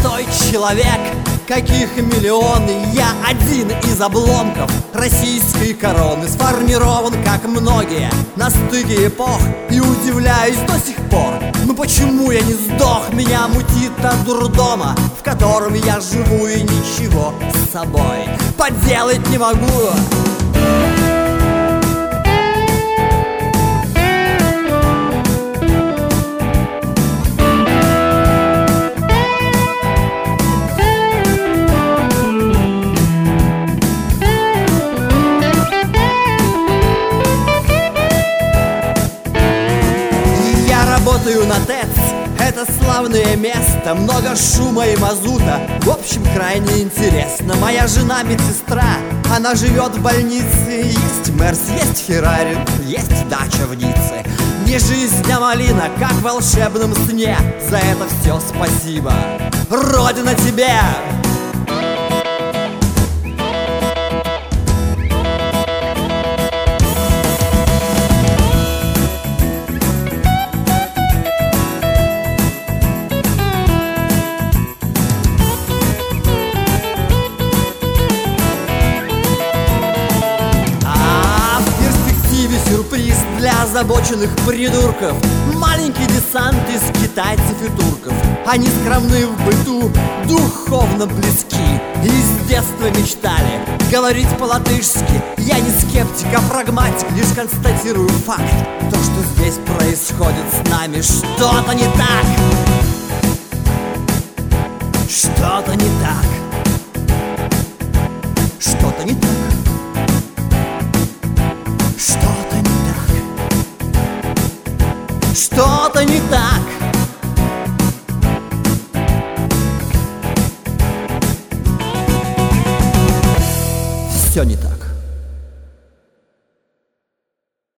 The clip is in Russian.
простой человек, каких миллионы. Я один из обломков российской короны, сформирован, как многие, на стыке эпох. И удивляюсь до сих пор, ну почему я не сдох? Меня мутит от дурдома, в котором я живу, и ничего с собой поделать не могу. Работаю на ТЭЦ, это славное место, много шума и мазута, в общем, крайне интересно. Моя жена медсестра, она живет в больнице. Есть Мерс, есть Феррари, есть дача в Ницце. Не жизнь, а малина, как в волшебном сне. За это все спасибо, Родина, тебе! Сюрприз для озабоченных придурков. Маленький десант из китайцев и турков. Они скромны в быту, духовно близки, и с детства мечтали говорить по-латышски. Я не скептик, а прагматик, лишь констатирую факт. То, что здесь происходит с нами, что-то не так. Что-то не так. Что-то не так. Что-то не так. Что-то не так. Все не так.